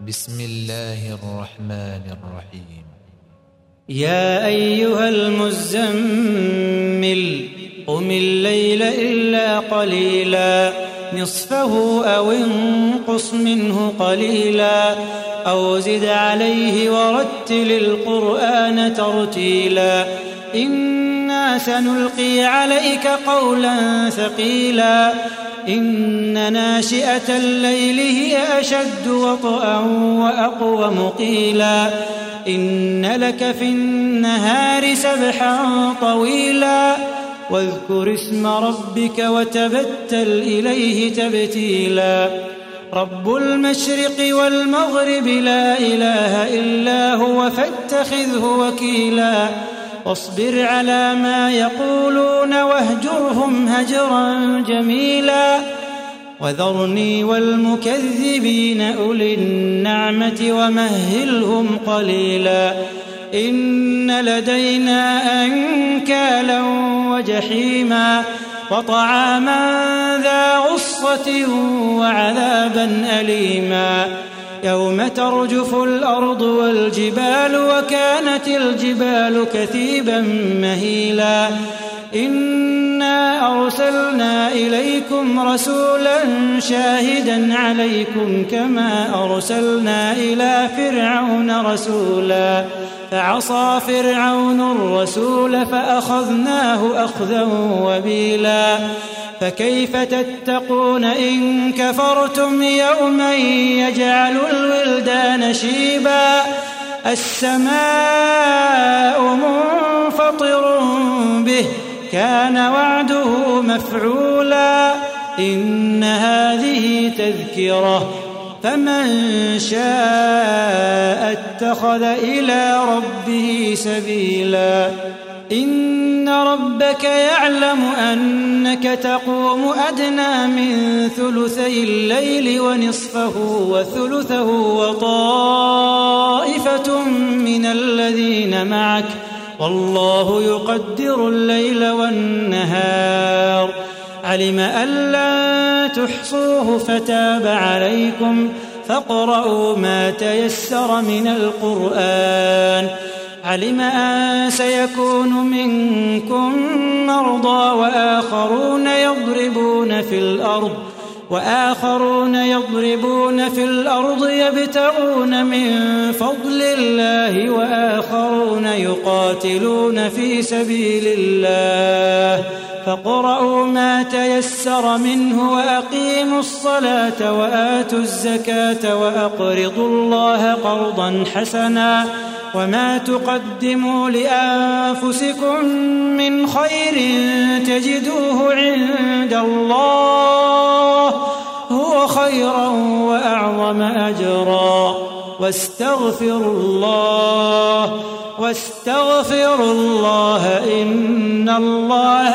بسم الله الرحمن الرحيم. يا أيها المزمل قم الليل إلا قليلا نصفه أو انقص منه قليلا أو زد عليه ورتل القرآن ترتيلا إنا سنلقي عليك قولا ثقيلا إن ناشئة الليل هي أشد وطئا وأقوم قيلا إن لك في النهار سبحا طويلا واذكر اسم ربك وتبتل إليه تبتيلا رب المشرق والمغرب لا إله إلا هو فاتخذه وكيلا واصبر على ما يقولون واهجرهم هجرا جميلا وذرني والمكذبين أولي النعمة ومهلهم قليلا إن لدينا أنكالا وجحيما وطعاما ذا غصة وعذابا أليما يوم ترجف الأرض والجبال وكانت الجبال كثيبا مهيلا إنا أرسلنا إليكم رسولا شاهدا عليكم كما أرسلنا إلى فرعون رسولا فعصى فرعون الرسول فأخذناه أخذا وبيلا فكيف تتقون إن كفرتم يوما يجعل الولدان شيبا السماء منفطر به كان وعده مفعولا إن هذه تذكرة فمن شاء اتخذ إلى ربه سبيلا إن ربك يعلم أنك تقوم أدنى من ثلثي الليل ونصفه وثلثه وطائفة من الذين معك والله يقدر الليل والنهار علم أن لن تحصوه فتاب عليكم فاقرؤوا ما تيسر من القرآن علم أن سيكون منكم مرضى وآخرون يضربون في الأرض يبتغون من فضل الله وآخرون يقاتلون في سبيل الله فاقرؤوا ما تيسر منه وأقيموا الصلاة وآتوا الزكاة وأقرضوا الله قرضا حسنا وما تقدموا لأنفسكم من خير تجدوه عند الله هو خيرا وأعظم أجرا واستغفروا الله إن الله